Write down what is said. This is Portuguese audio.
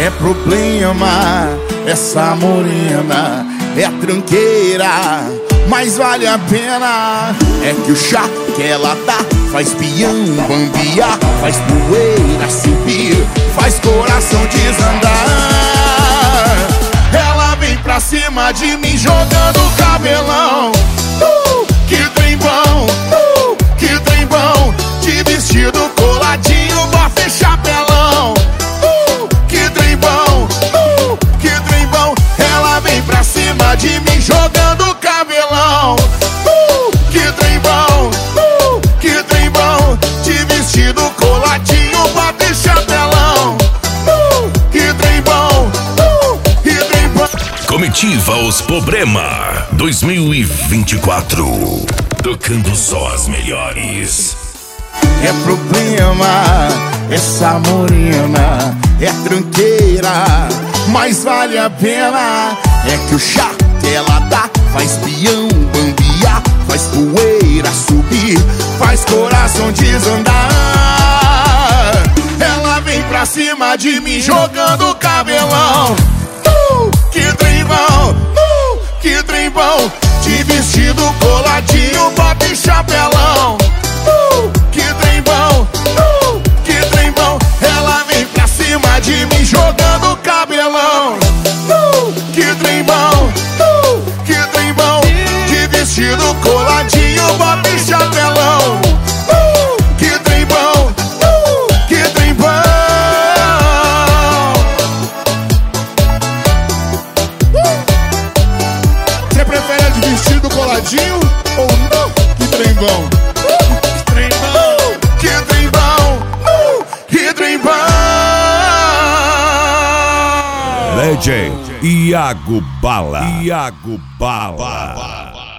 É problema, essa morena é tranqueira, mas vale a pena. É que o chá que ela dá faz peão bambiar, faz poeira subir, faz coração desandar. Ela vem pra cima de mim jogando cabelão. Que trem bom, que trem bom. De vestido coladinho, bota e chapelão. Que trem bom, que trem bom. Ela vem pra cima de mim jogando cabelão. Que trem bom, que trem bom. De vestido coladinho, bota e chapelão. Que trem bom, que trem bom. Comitiva Os Problema 2024, tocando só as melhores. É problema, essa morena é tranqueira, mas vale a pena. É que o chá que ela dá faz peão bambiar, faz poeira subir, faz coração desandar. Ela vem pra cima de mim jogando cabelão. Que trem bom, que trem bom. De vestido coladinho, bota e chapelão. Que trem bom, que trem bom. Ela vem pra cima de mim jogando cabelão. Que trem bom, que trem bom. De vestido coladinho, bota e chapelão. Que trem bom, que trem bom. Você prefere de vestido coladinho ou não? Que trem bom. Legend Iago Bala. Iago Bala.